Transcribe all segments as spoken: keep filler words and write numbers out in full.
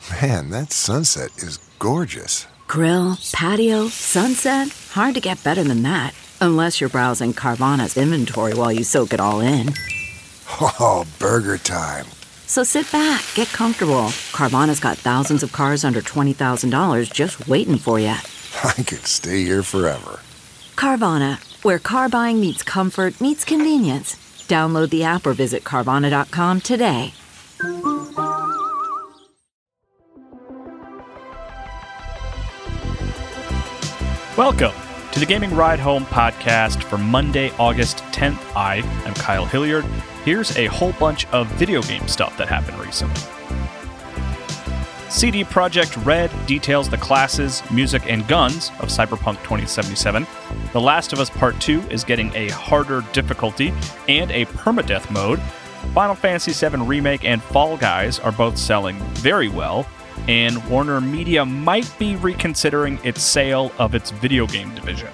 Man, that sunset is gorgeous. Grill, patio, sunset. Hard to get better than that. Unless you're browsing Carvana's inventory while you soak it all in. Oh, burger time. So sit back, get comfortable. Carvana's got thousands of cars under twenty thousand dollars just waiting for you. I could stay here forever. Carvana, where car buying meets comfort meets convenience. Download the app or visit Carvana dot com today. Welcome to the Gaming Ride Home podcast for Monday, August tenth. I am Kyle Hilliard. Here's a whole bunch of video game stuff that happened recently. C D Projekt Red details the classes, music, and guns of Cyberpunk twenty seventy-seven. The Last of Us Part two is getting a harder difficulty and a permadeath mode. Final Fantasy seven Remake and Fall Guys are both selling very well, and Warner Media might be reconsidering its sale of its video game division.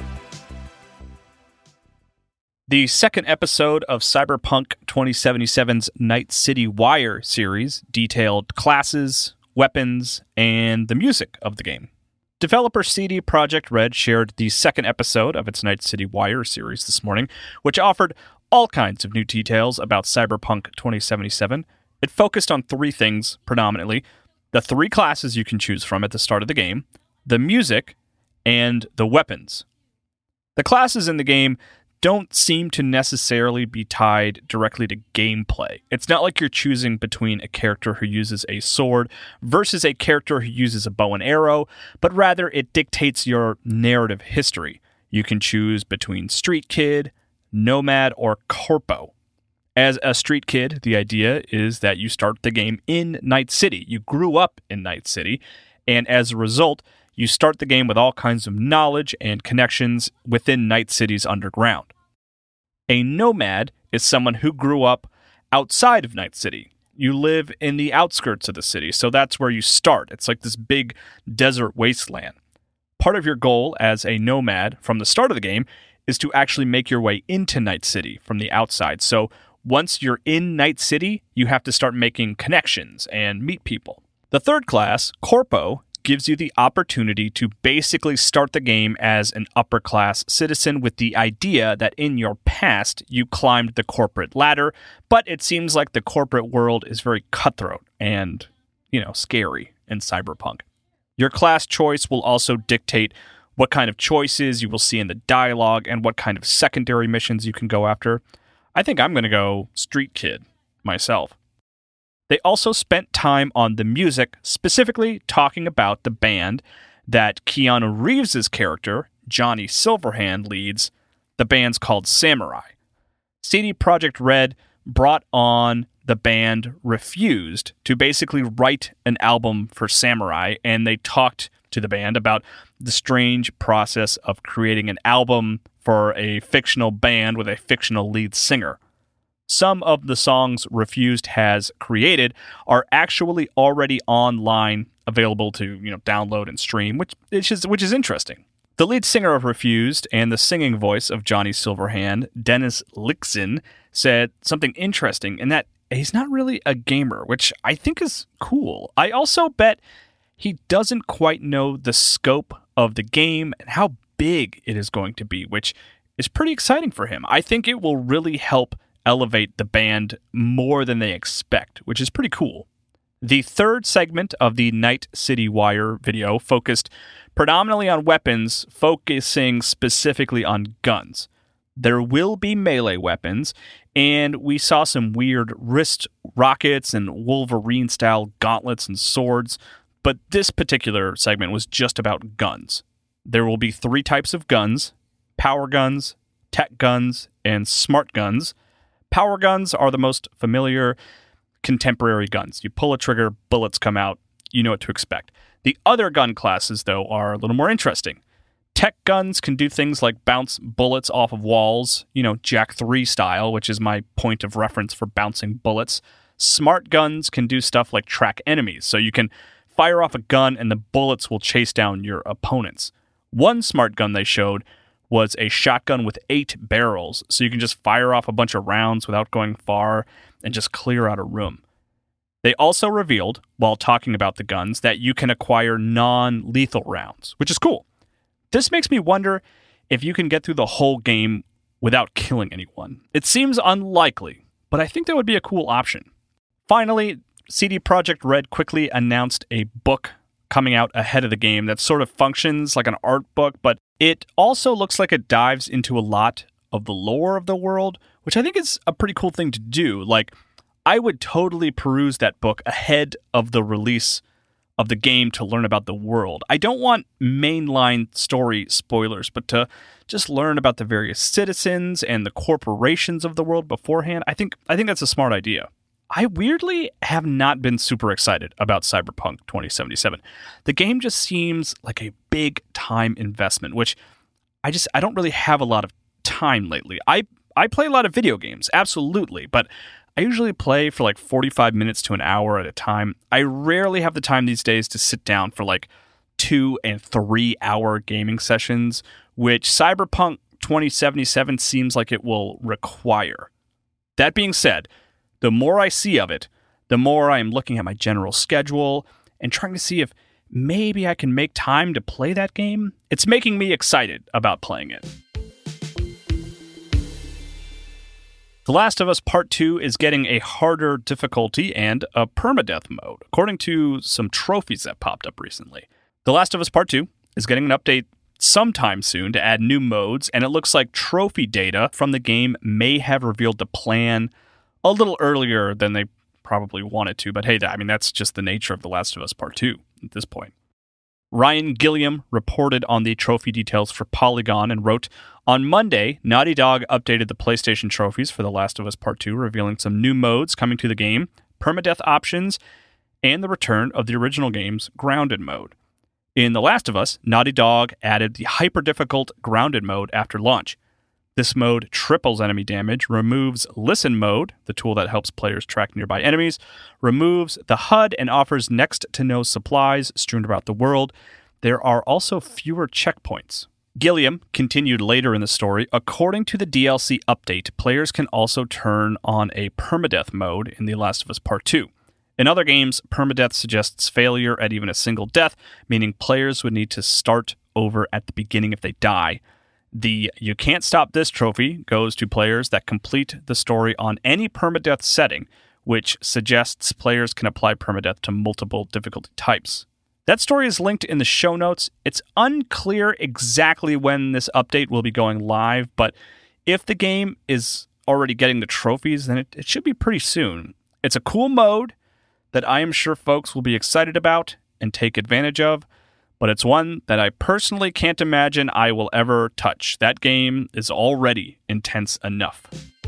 The second episode of Cyberpunk twenty seventy-seven's Night City Wire series detailed classes, weapons, and the music of the game. Developer C D Projekt Red shared the second episode of its Night City Wire series this morning, which offered all kinds of new details about Cyberpunk twenty seventy-seven. It focused on three things predominantly: the three classes you can choose from at the start of the game, the music, and the weapons. The classes in the game don't seem to necessarily be tied directly to gameplay. It's not like you're choosing between a character who uses a sword versus a character who uses a bow and arrow, but rather it dictates your narrative history. You can choose between Street Kid, Nomad, or Corpo. As a Street Kid, the idea is that you start the game in Night City. You grew up in Night City, and as a result, you start the game with all kinds of knowledge and connections within Night City's underground. A Nomad is someone who grew up outside of Night City. You live in the outskirts of the city, so that's where you start. It's like this big desert wasteland. Part of your goal as a Nomad from the start of the game is to actually make your way into Night City from the outside. So once you're in Night City, you have to start making connections and meet people. The third class, Corpo, gives you the opportunity to basically start the game as an upper-class citizen with the idea that in your past you climbed the corporate ladder, but it seems like the corporate world is very cutthroat and, you know, scary in Cyberpunk. Your class choice will also dictate what kind of choices you will see in the dialogue and what kind of secondary missions you can go after. I think I'm going to go Street Kid myself. They also spent time on the music, specifically talking about the band that Keanu Reeves' character, Johnny Silverhand, leads. The band's called Samurai. C D Projekt Red brought on the band Refused to basically write an album for Samurai, and they talked to the band about the strange process of creating an album for a fictional band with a fictional lead singer. Some of the songs Refused has created are actually already online, available to, you know, download and stream, which is which is interesting. The lead singer of Refused and the singing voice of Johnny Silverhand, Dennis Lyxzén, said something interesting in that he's not really a gamer, which I think is cool. I also bet he doesn't quite know the scope of the game and how big it is going to be, which is pretty exciting for him. I think it will really help elevate the band more than they expect, which is pretty cool. The third segment of the Night City Wire video focused predominantly on weapons, focusing specifically on guns. There will be melee weapons, and we saw some weird wrist rockets and Wolverine-style gauntlets and swords, but this particular segment was just about guns. There will be three types of guns: power guns, tech guns, and smart guns. Power guns are the most familiar contemporary guns. You pull a trigger, bullets come out, you know what to expect. The other gun classes, though, are a little more interesting. Tech guns can do things like bounce bullets off of walls, you know, Jack three style, which is my point of reference for bouncing bullets. Smart guns can do stuff like track enemies, so you can fire off a gun and the bullets will chase down your opponents. One smart gun they showed was a shotgun with eight barrels, so you can just fire off a bunch of rounds without going far and just clear out a room. They also revealed, while talking about the guns, that you can acquire non-lethal rounds, which is cool. This makes me wonder if you can get through the whole game without killing anyone. It seems unlikely, but I think that would be a cool option. Finally, C D Projekt Red quickly announced a book coming out ahead of the game that sort of functions like an art book, but it also looks like it dives into a lot of the lore of the world, which I think is a pretty cool thing to do. Like, I would totally peruse that book ahead of the release of the game to learn about the world. I don't want mainline story spoilers, but to just learn about the various citizens and the corporations of the world beforehand. I think I think that's a smart idea. I weirdly have not been super excited about Cyberpunk twenty seventy-seven. The game just seems like a big time investment, which I just I don't really have a lot of time lately. I I play a lot of video games, absolutely, but I usually play for like forty-five minutes to an hour at a time. I rarely have the time these days to sit down for like two and three hour gaming sessions, which Cyberpunk twenty seventy-seven seems like it will require. That being said, the more I see of it, the more I am looking at my general schedule and trying to see if maybe I can make time to play that game. It's making me excited about playing it. The Last of Us Part two is getting a harder difficulty and a permadeath mode, according to some trophies that popped up recently. The Last of Us Part two is getting an update sometime soon to add new modes, and it looks like trophy data from the game may have revealed the plan a little earlier than they probably wanted to, but hey, I mean, that's just the nature of The Last of Us Part two at this point. Ryan Gilliam reported on the trophy details for Polygon and wrote, "On Monday, Naughty Dog updated the PlayStation trophies for The Last of Us Part two, revealing some new modes coming to the game, permadeath options, and the return of the original game's Grounded mode. In The Last of Us, Naughty Dog added the hyper-difficult Grounded mode after launch. This mode triples enemy damage, removes Listen mode, the tool that helps players track nearby enemies, removes the H U D, and offers next-to-no supplies strewn about the world. There are also fewer checkpoints." Gilliam continued later in the story, "According to the D L C update, players can also turn on a permadeath mode in The Last of Us Part two. In other games, permadeath suggests failure at even a single death, meaning players would need to start over at the beginning if they die. The You Can't Stop This trophy goes to players that complete the story on any permadeath setting, which suggests players can apply permadeath to multiple difficulty types." That story is linked in the show notes. It's unclear exactly when this update will be going live, but if the game is already getting the trophies, then it, it should be pretty soon. It's a cool mode that I am sure folks will be excited about and take advantage of, but it's one that I personally can't imagine I will ever touch. That game is already intense enough.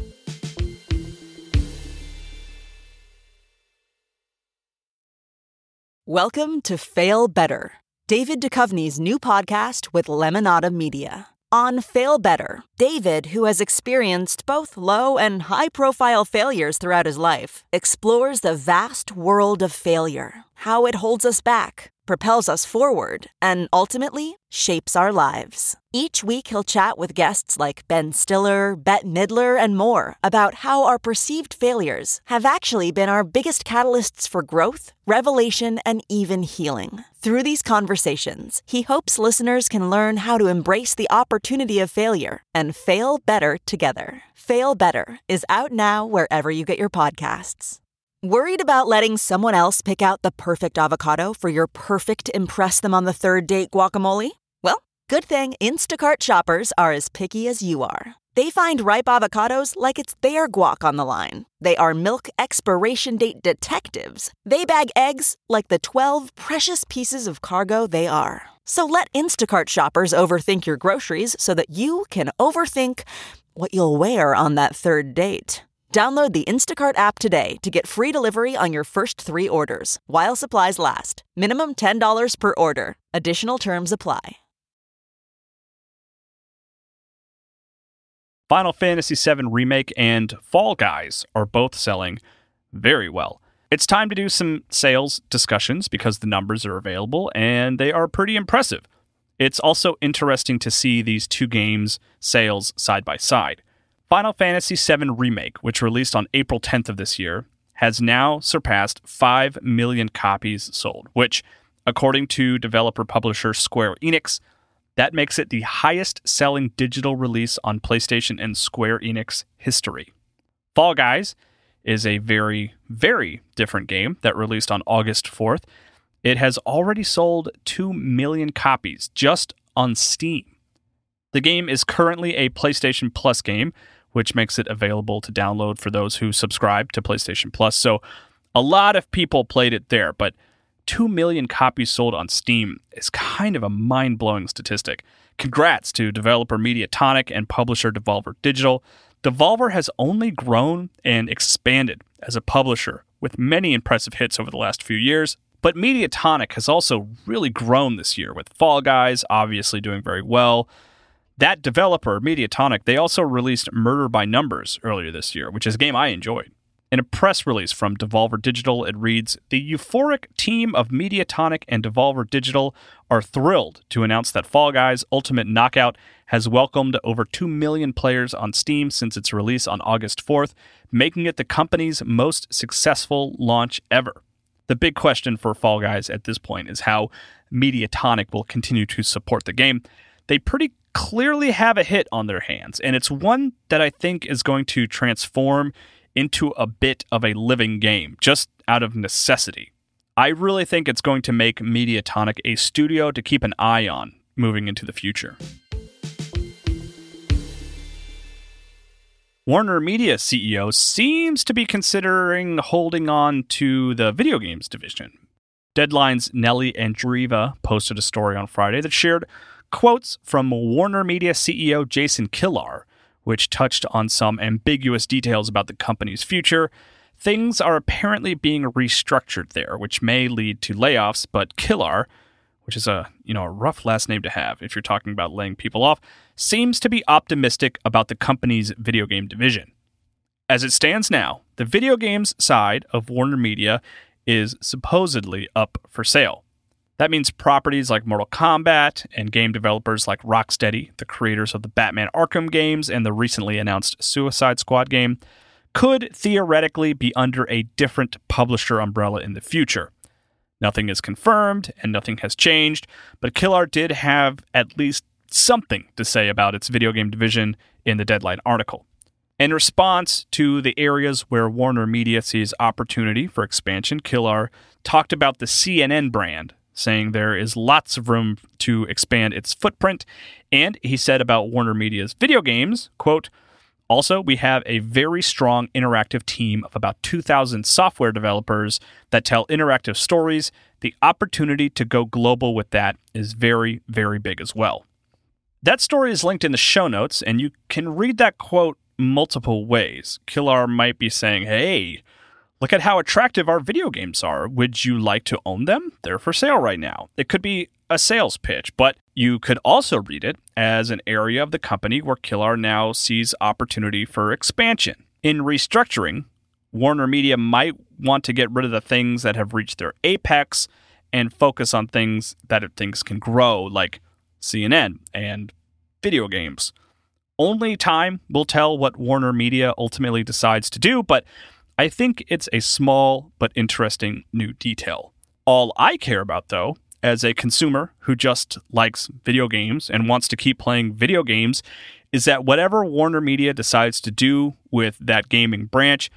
Welcome to Fail Better, David Duchovny's new podcast with Lemonada Media. On Fail Better, David, who has experienced both low and high-profile failures throughout his life, explores the vast world of failure, how it holds us back, propels us forward, and ultimately shapes our lives. Each week he'll chat with guests like Ben Stiller, Bette Midler, and more about how our perceived failures have actually been our biggest catalysts for growth, revelation, and even healing. Through these conversations, he hopes listeners can learn how to embrace the opportunity of failure and fail better together. Fail Better is out now wherever you get your podcasts. Worried about letting someone else pick out the perfect avocado for your perfect impress-them-on-the-third-date guacamole? Well, good thing Instacart shoppers are as picky as you are. They find ripe avocados like it's their guac on the line. They are milk expiration date detectives. They bag eggs like the twelve precious pieces of cargo they are. So let Instacart shoppers overthink your groceries so that you can overthink what you'll wear on that third date. Download the Instacart app today to get free delivery on your first three orders, while supplies last. Minimum ten dollars per order. Additional terms apply. Final Fantasy seven Remake and Fall Guys are both selling very well. It's time to do some sales discussions because the numbers are available and they are pretty impressive. It's also interesting to see these two games' sales side by side. Final Fantasy seven Remake, which released on April tenth of this year, has now surpassed five million copies sold, which, according to developer-publisher Square Enix, that makes it the highest-selling digital release on PlayStation and Square Enix history. Fall Guys is a very, very different game that released on August fourth. It has already sold two million copies just on Steam. The game is currently a PlayStation Plus game, which makes it available to download for those who subscribe to PlayStation Plus. So a lot of people played it there, but two million copies sold on Steam is kind of a mind-blowing statistic. Congrats to developer Mediatonic and publisher Devolver Digital. Devolver has only grown and expanded as a publisher with many impressive hits over the last few years, but Mediatonic has also really grown this year with Fall Guys obviously doing very well. That developer, Mediatonic, they also released Murder by Numbers earlier this year, which is a game I enjoyed. In a press release from Devolver Digital, it reads, "The euphoric team of Mediatonic and Devolver Digital are thrilled to announce that Fall Guys Ultimate Knockout has welcomed over two million players on Steam since its release on August fourth, making it the company's most successful launch ever." The big question for Fall Guys at this point is how Mediatonic will continue to support the game. They pretty clearly have a hit on their hands, and it's one that I think is going to transform into a bit of a living game, just out of necessity. I really think it's going to make Mediatonic a studio to keep an eye on moving into the future. Warner Media C E O seems to be considering holding on to the video games division. Deadline's Nelly Andreeva posted a story on Friday that shared quotes from Warner Media C E O Jason Kilar, which touched on some ambiguous details about the company's future. Things are apparently being restructured there, which may lead to layoffs, but Kilar, which is a, you know, a rough last name to have if you're talking about laying people off, seems to be optimistic about the company's video game division. As it stands now, the video games side of Warner Media is supposedly up for sale. That means properties like Mortal Kombat and game developers like Rocksteady, the creators of the Batman Arkham games and the recently announced Suicide Squad game, could theoretically be under a different publisher umbrella in the future. Nothing is confirmed and nothing has changed, but Kilar did have at least something to say about its video game division in the Deadline article. In response to the areas where Warner Media sees opportunity for expansion, Kilar talked about the C N N brand, saying there is lots of room to expand its footprint, and he said about Warner Media's video games, quote, "Also, we have a very strong interactive team of about two thousand software developers that tell interactive stories. The opportunity to go global with that is very, very big as well." That story is linked in the show notes, and you can read that quote multiple ways. Kilar might be saying, hey, look at how attractive our video games are. Would you like to own them? They're for sale right now. It could be a sales pitch, but you could also read it as an area of the company where Kilar now sees opportunity for expansion. In restructuring, Warner Media might want to get rid of the things that have reached their apex and focus on things that it thinks can grow, like C N N and video games. Only time will tell what Warner Media ultimately decides to do, but I think it's a small but interesting new detail. All I care about, though, as a consumer who just likes video games and wants to keep playing video games, is that whatever Warner Media decides to do with that gaming branch,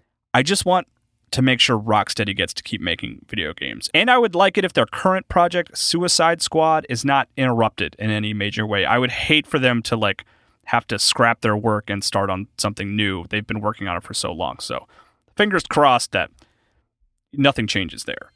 I just want to make sure Rocksteady gets to keep making video games. And I would like it if their current project, Suicide Squad, is not interrupted in any major way. I would hate for them to like have to scrap their work and start on something new. They've been working on it for so long. So fingers crossed that nothing changes there.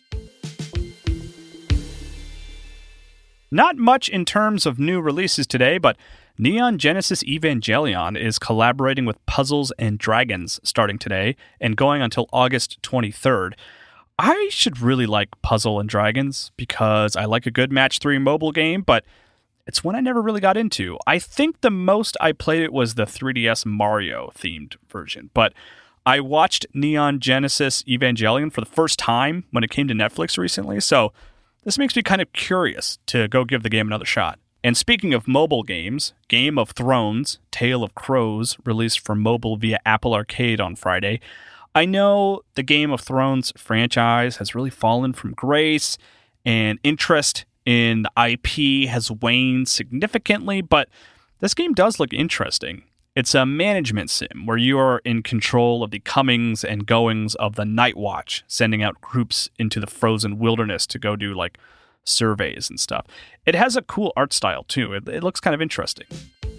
Not much in terms of new releases today, but Neon Genesis Evangelion is collaborating with Puzzles and Dragons starting today and going until August twenty-third. I should really like Puzzle and Dragons because I like a good match three mobile game, but it's one I never really got into. I think the most I played it was the three D S Mario themed version, but I watched Neon Genesis Evangelion for the first time when it came to Netflix recently, so this makes me kind of curious to go give the game another shot. And speaking of mobile games, Game of Thrones, Tale of Crows, released for mobile via Apple Arcade on Friday. I know the Game of Thrones franchise has really fallen from grace, and interest in the I P has waned significantly, but this game does look interesting. It's a management sim where you are in control of the comings and goings of the Night Watch, sending out groups into the frozen wilderness to go do like surveys and stuff. It has a cool art style too. It, it looks kind of interesting.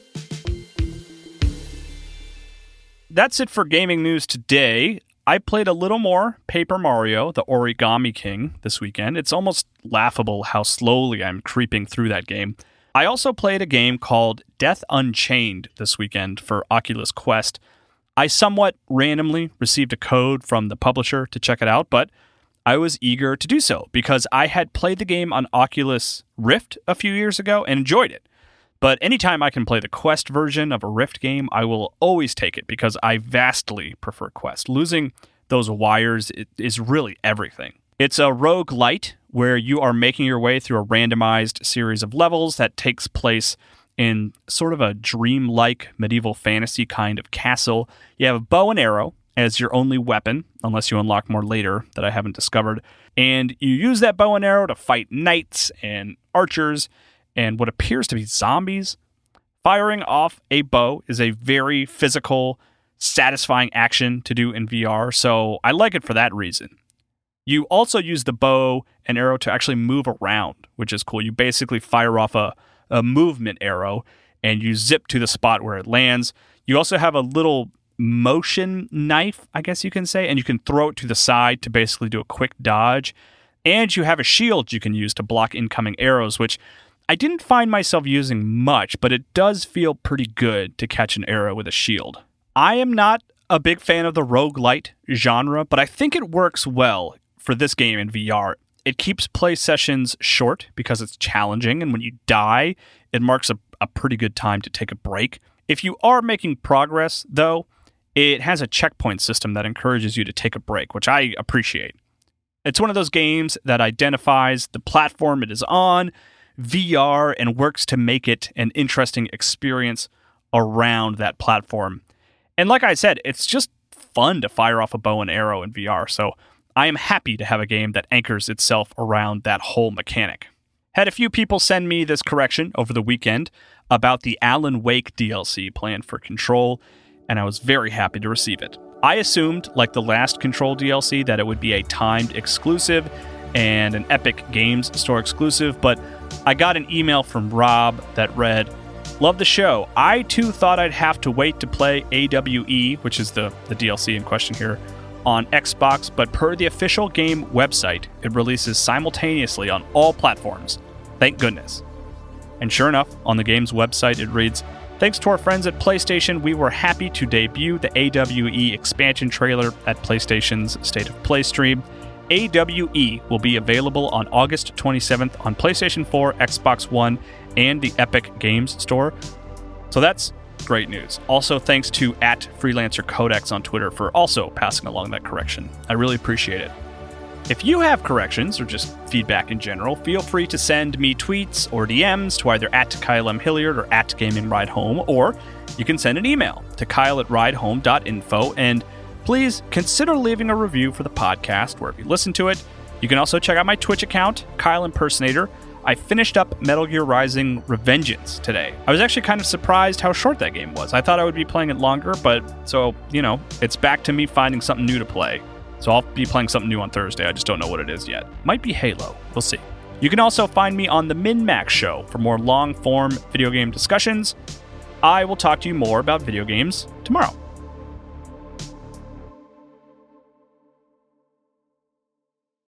That's it for gaming news today. I played a little more Paper Mario, the Origami King, this weekend. It's almost laughable how slowly I'm creeping through that game. I also played a game called Death Unchained this weekend for Oculus Quest. I somewhat randomly received a code from the publisher to check it out, but I was eager to do so because I had played the game on Oculus Rift a few years ago and enjoyed it. But anytime I can play the Quest version of a Rift game, I will always take it because I vastly prefer Quest. Losing those wires is really everything. It's a roguelite where you are making your way through a randomized series of levels that takes place in sort of a dreamlike medieval fantasy kind of castle. You have a bow and arrow as your only weapon, unless you unlock more later that I haven't discovered. And you use that bow and arrow to fight knights and archers and what appears to be zombies. Firing off a bow is a very physical, satisfying action to do in V R, so I like it for that reason. You also use the bow and arrow to actually move around, which is cool. You basically fire off a, a movement arrow, and you zip to the spot where it lands. You also have a little motion knife, I guess you can say, and you can throw it to the side to basically do a quick dodge. And you have a shield you can use to block incoming arrows, which I didn't find myself using much, but it does feel pretty good to catch an arrow with a shield. I am not a big fan of the roguelite genre, but I think it works well for this game in V R. It keeps play sessions short because it's challenging, and when you die, it marks a, a pretty good time to take a break. If you are making progress, though, it has a checkpoint system that encourages you to take a break, which I appreciate. It's one of those games that identifies the platform it is on, V R, and works to make it an interesting experience around that platform. And like I said, it's just fun to fire off a bow and arrow in V R, so I am happy to have a game that anchors itself around that whole mechanic. Had a few people send me this correction over the weekend about the Alan Wake D L C planned for Control, and I was very happy to receive it. I assumed, like the last Control D L C, that it would be a timed exclusive and an Epic Games Store exclusive, but I got an email from Rob that read, "Love the show. I too thought I'd have to wait to play A W E, which is the, the D L C in question here, on Xbox, but per the official game website, it releases simultaneously on all platforms. Thank goodness." And sure enough, on the game's website, it reads, "Thanks to our friends at PlayStation, we were happy to debut the A W E expansion trailer at PlayStation's State of Play stream. A W E will be available on August twenty-seventh on PlayStation four, Xbox One, and the Epic Games Store." So that's great news. Also, thanks to at Freelancer Codex on Twitter for also passing along that correction. I really appreciate it. If you have corrections or just feedback in general, feel free to send me tweets or D Ms to either at Kyle M. Hilliard or at Gaming Ride Home, or you can send an email to kyle at ridehome dot info, and please consider leaving a review for the podcast wherever you listen to it. You can also check out my Twitch account, Kyle Impersonator. I finished up Metal Gear Rising Revengeance today. I was actually kind of surprised how short that game was. I thought I would be playing it longer, but so, you know, it's back to me finding something new to play. So I'll be playing something new on Thursday. I just don't know what it is yet. Might be Halo. We'll see. You can also find me on the MinMax Show for more long-form video game discussions. I will talk to you more about video games tomorrow.